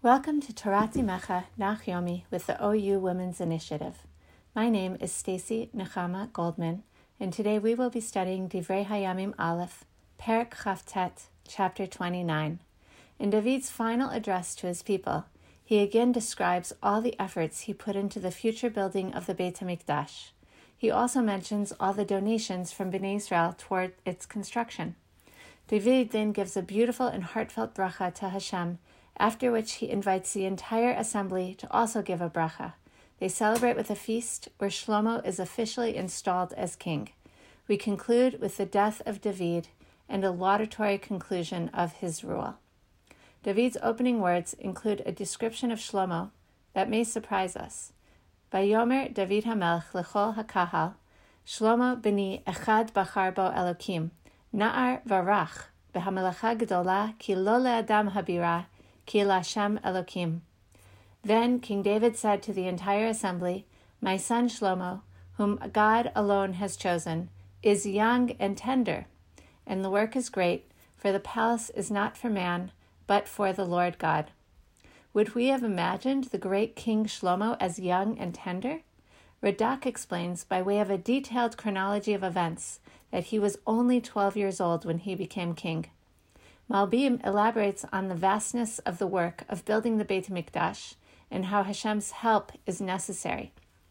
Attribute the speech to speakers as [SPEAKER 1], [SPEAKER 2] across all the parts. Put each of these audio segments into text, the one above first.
[SPEAKER 1] Welcome to Torat Imecha Nach Yomi with the OU Women's Initiative. My name is Stacy Nechama Goldman, and today we will be studying Divrei Hayamim Aleph, Perek Chavtet, chapter 29. In David's final address to his people, he again describes all the efforts he put into the future building of the Beit HaMikdash. He also mentions all the donations from Bnei Israel toward its construction. David then gives a beautiful and heartfelt bracha to Hashem, after which he invites the entire assembly to also give a bracha. They celebrate with a feast where Shlomo is officially installed as king. We conclude with the death of David and a laudatory conclusion of his rule. David's opening words include a description of Shlomo that may surprise us. Vayomer David HaMelech lechol hakahal, Shlomo b'ni echad bachar bo Elokim, na'ar varach, b'hamelacha gedola ki lo le'adam habira, Ki Hashem Elokim. Then King David said to the entire assembly, "My son Shlomo, whom God alone has chosen, is young and tender, and the work is great, for the palace is not for man, but for the Lord God." Would we have imagined the great King Shlomo as young and tender? Radak explains, by way of a detailed chronology of events, that he was only 12 years old when he became king. Malbim elaborates on the vastness of the work of building the Beit HaMikdash and how Hashem's help is necessary.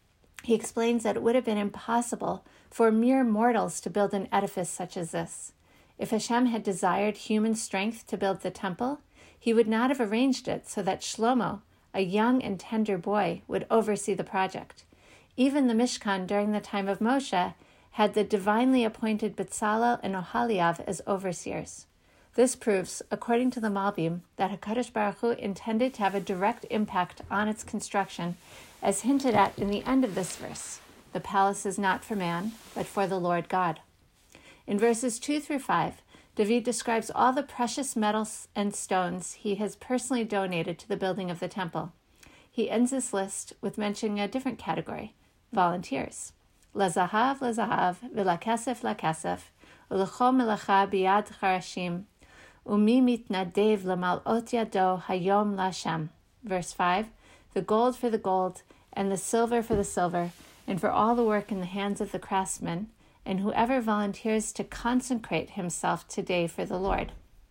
[SPEAKER 1] He explains that it would have been impossible for mere mortals to build an edifice such as this. If Hashem had desired human strength to build the temple, he would not have arranged it so that Shlomo, a young and tender boy, would oversee the project. Even the Mishkan during the time of Moshe had the divinely appointed Betzalel and Oholiav as overseers. This proves, according to the Malbim, that HaKadosh Baruch Hu intended to have a direct impact on its construction, as hinted at in the end of this verse. The palace is not for man, but for the Lord God. In verses 2 through 5, David describes all the precious metals and stones he has personally donated to the building of the temple. He ends this list with mentioning a different category, volunteers. Lazahav, lazahav, v'lakesef, lakesef, u'lecho melacha biyad charashim, Umi mitnadev lamalot yado hayom lashem. Verse 5, the gold for the gold, and the silver for the silver, and for all the work in the hands of the craftsmen, and whoever volunteers to consecrate himself today for the Lord.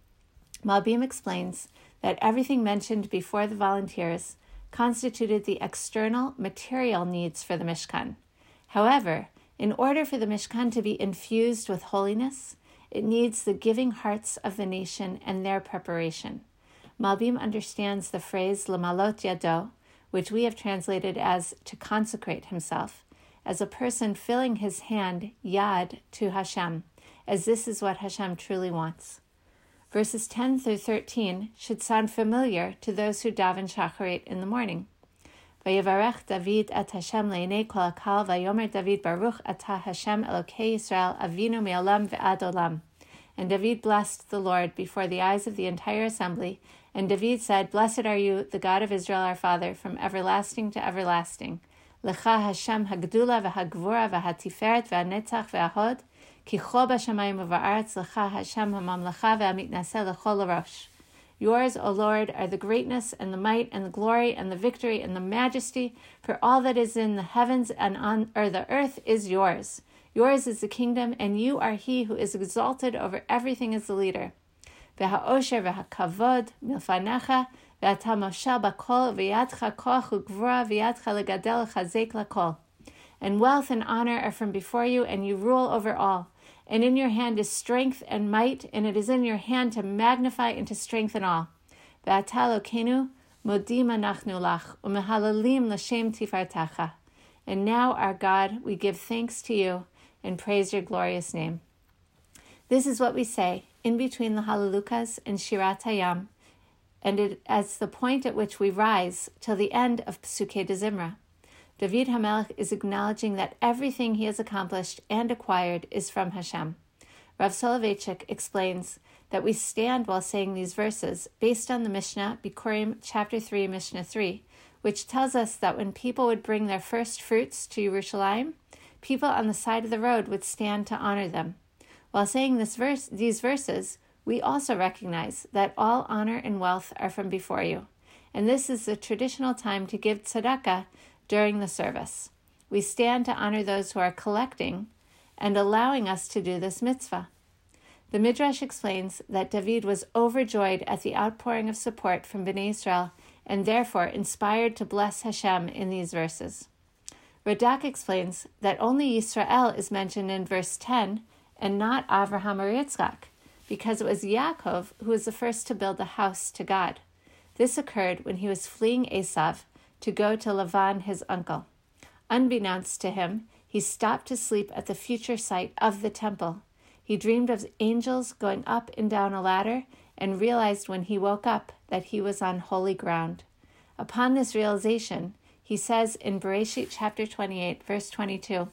[SPEAKER 1] Malbim explains that everything mentioned before the volunteers constituted the external material needs for the Mishkan. However, in order for the Mishkan to be infused with holiness, it needs the giving hearts of the nation and their preparation. Malbim understands the phrase lamalot yado, which we have translated as to consecrate himself, as a person filling his hand, yad, to Hashem, as this is what Hashem truly wants. Verses 10 through 13 should sound familiar to those who daven shacharit in the morning. Vayevarech David et Hashem le'nei kol hakal, vayomer David Baruch atah Hashem Elokei Yisrael avinu me'olam ve'ad olam. And David blessed the Lord before the eyes of the entire assembly. And David said, "Blessed are you, the God of Israel our Father, from everlasting to everlasting. Lecha Hashem hagdula v'hagvura v'hatiferet v'hanetzach v'hahod, ki cho b'shamayim u'va'aretz lecha Hashem ha'mamlecha v'hamitnaseh lechol l'rosh." Yours, O Lord, are the greatness and the might and the glory and the victory and the majesty, for all that is in the heavens and on the earth is yours. Yours is the kingdom, and you are he who is exalted over everything as the leader. V'ha'osher v'ha'kavod milfanecha, v'ata moshel bakol, v'yadcha koch u'gvura, v'yadcha legadel chazek lakol. And wealth and honor are from before you, and you rule over all. And in your hand is strength and might, and it is in your hand to magnify and to strengthen all. Ve'ata Elokeinu modim anachnu lach, u'mehalalim l'shem tifartecha. And now, our God, we give thanks to you and praise your glorious name. This is what we say in between the Hallelujahs and Shirat Hayam, and it as the point at which we rise till the end of Pesukei Zimra. David HaMelech is acknowledging that everything he has accomplished and acquired is from Hashem. Rav Soloveitchik explains that we stand while saying these verses based on the Mishnah, Bikurim, chapter 3, Mishnah 3, which tells us that when people would bring their first fruits to Yerushalayim, people on the side of the road would stand to honor them. While saying these verses, we also recognize that all honor and wealth are from before you, and this is the traditional time to give tzedakah during the service. We stand to honor those who are collecting and allowing us to do this mitzvah. The Midrash explains that David was overjoyed at the outpouring of support from Bnei Israel and therefore inspired to bless Hashem in these verses. Radak explains that only Yisrael is mentioned in verse 10 and not Avraham or Yitzchak, because it was Yaakov who was the first to build the house to God. This occurred when he was fleeing Esav to go to Lavan, his uncle. Unbeknownst to him, he stopped to sleep at the future site of the temple. He dreamed of angels going up and down a ladder and realized when he woke up that he was on holy ground. Upon this realization, he says in Bereshit chapter 28, verse 22,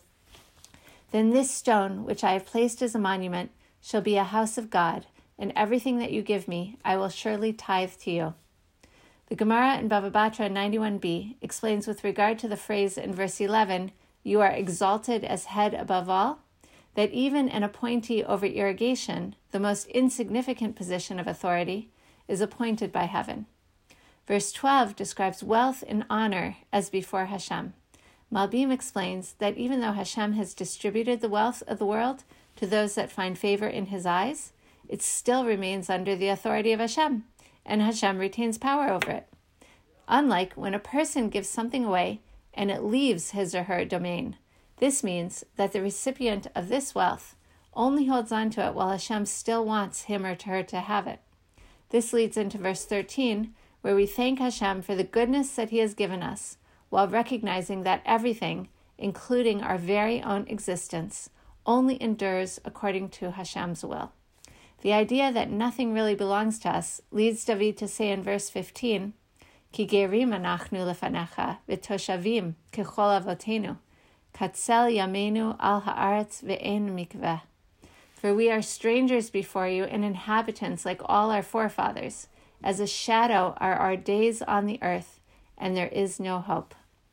[SPEAKER 1] "Then this stone, which I have placed as a monument, shall be a house of God, and everything that you give me, I will surely tithe to you." The Gemara in Bava Batra 91b explains with regard to the phrase in verse 11, "You are exalted as head above all," that even an appointee over irrigation, the most insignificant position of authority, is appointed by heaven. Verse 12 describes wealth and honor as before Hashem. Malbim explains that even though Hashem has distributed the wealth of the world to those that find favor in his eyes, it still remains under the authority of Hashem, and Hashem retains power over it. Unlike when a person gives something away and it leaves his or her domain, this means that the recipient of this wealth only holds on to it while Hashem still wants him or her to have it. This leads into verse 13, where we thank Hashem for the goodness that he has given us, while recognizing that everything, including our very own existence, only endures according to Hashem's will. The idea that nothing really belongs to us leads David to say in verse 15, "Ki gerim anachnu lefanecha v'toshavim kechol avotenu, katzel yameinu al haaretz ve'en mikveh." For we are strangers before you and inhabitants like all our forefathers. As a shadow are our days on the earth, and there is no hope.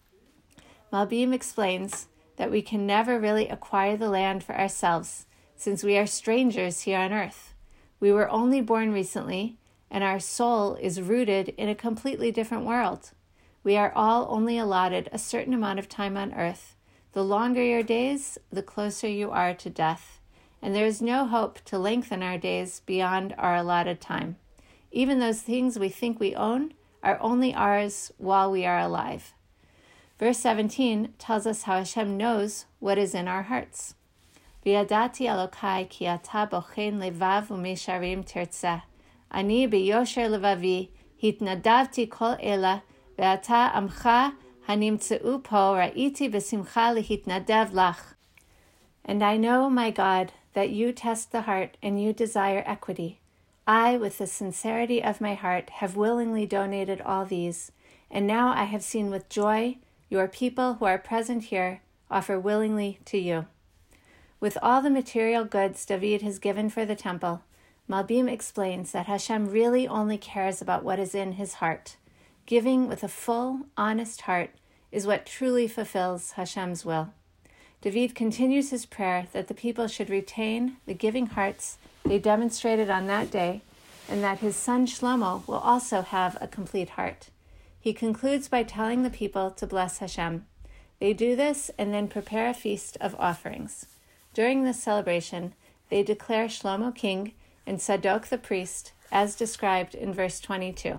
[SPEAKER 1] Malbim explains that we can never really acquire the land for ourselves, since we are strangers here on earth. We were only born recently, and our soul is rooted in a completely different world. We are all only allotted a certain amount of time on earth. The longer your days, the closer you are to death, and there is no hope to lengthen our days beyond our allotted time. Even those things we think we own are only ours while we are alive. Verse 17 tells us how Hashem knows what is in our hearts. V'yadati Elokai ki ata bochen levav u'mesharim tertzeh. Ani b'yosher levavi hitnadavti kol ela ve'ata amcha hanimtzeu po ra'iti b'simcha lehitnadev lach. And I know, my God, that you test the heart and you desire equity. I, with the sincerity of my heart, have willingly donated all these, and now I have seen with joy your people who are present here offer willingly to you. With all the material goods David has given for the temple, Malbim explains that Hashem really only cares about what is in his heart. Giving with a full, honest heart is what truly fulfills Hashem's will. David continues his prayer that the people should retain the giving hearts they demonstrated on that day, and that his son Shlomo will also have a complete heart. He concludes by telling the people to bless Hashem. They do this and then prepare a feast of offerings. During this celebration, they declare Shlomo king and Sadok the priest, as described in verse 22.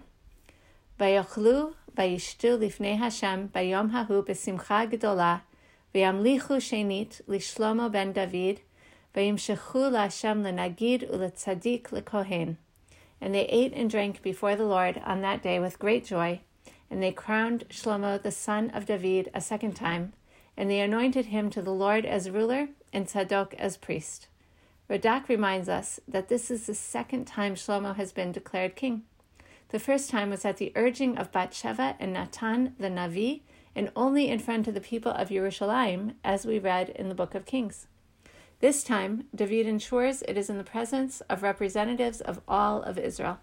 [SPEAKER 1] Vayochlu vayishtu lifnei Hashem bayom hahu besimcha gedolah, vayamlichu shenit lishlomo ben David, vayimshechu laHashem lenagid uletzadik lekohen. And they ate and drank before the Lord on that day with great joy, and they crowned Shlomo the son of David a second time, and they anointed him to the Lord as ruler and Tzadok as priest. Radak reminds us that this is the second time Shlomo has been declared king. The first time was at the urging of Bathsheba and Natan the Navi, and only in front of the people of Yerushalayim, as we read in the book of Kings. This time, David ensures it is in the presence of representatives of all of Israel.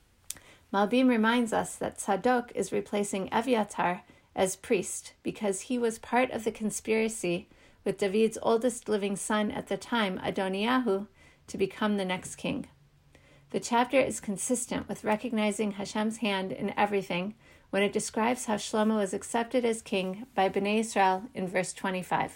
[SPEAKER 1] Malbim reminds us that Tzadok is replacing Eviatar as priest because he was part of the conspiracy with David's oldest living son at the time, Adoniyahu, to become the next king. The chapter is consistent with recognizing Hashem's hand in everything when it describes how Shlomo was accepted as king by Bnei Israel in verse 25.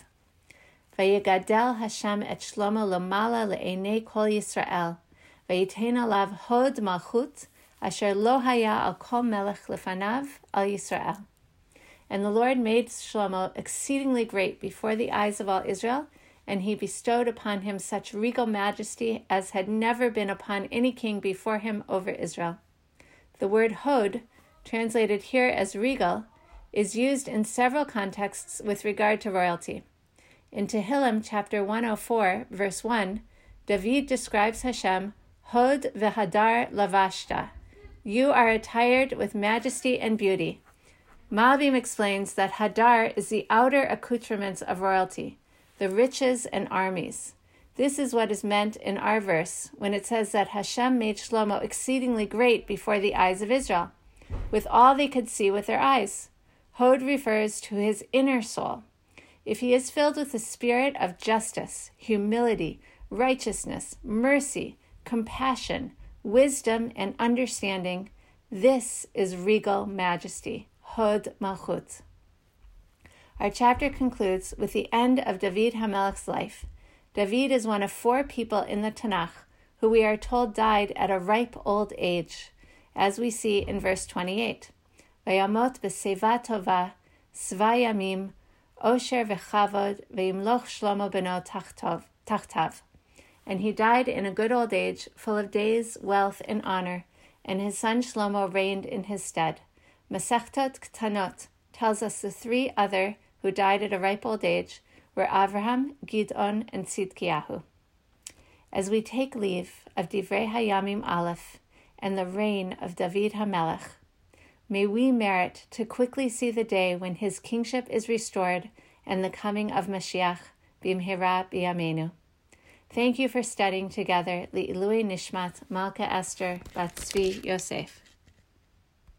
[SPEAKER 1] Vayigadel Hashem et Shlomo lomala le'enei kol Yisrael, vayitein alav hod malchut, asher lo haya al kol melech lefanav al Yisrael. And the Lord made Shlomo exceedingly great before the eyes of all Israel, and he bestowed upon him such regal majesty as had never been upon any king before him over Israel. The word hod, translated here as regal, is used in several contexts with regard to royalty. In Tehillim chapter 104, verse 1, David describes Hashem, Hod v'hadar lavashta. You are attired with majesty and beauty. Malbim explains that hadar is the outer accoutrements of royalty, the riches and armies. This is what is meant in our verse when it says that Hashem made Shlomo exceedingly great before the eyes of Israel, with all they could see with their eyes. Hod refers to his inner soul. If he is filled with the spirit of justice, humility, righteousness, mercy, compassion, wisdom, and understanding, this is regal majesty, Hod Malchut. Our chapter concludes with the end of David HaMelech's life. David is one of 4 people in the Tanakh who we are told died at a ripe old age, as we see in verse 28. Vayamot b'seva tova, sva yamim, osher v'chavod, v'yimloch Shlomo beno tachtav. And he died in a good old age, full of days, wealth, and honor, and his son Shlomo reigned in his stead. Masechtot Ktanot tells us the 3 other who died at a ripe old age were Avraham, Gidon, and Tzidkiyahu. As we take leave of Divrei Hayamim Aleph and the reign of David HaMelech, may we merit to quickly see the day when his kingship is restored and the coming of Mashiach b'mhira b'yameinu. Thank you for studying together Li'ilui Nishmat Malka Esther Bat Tzvi Yosef.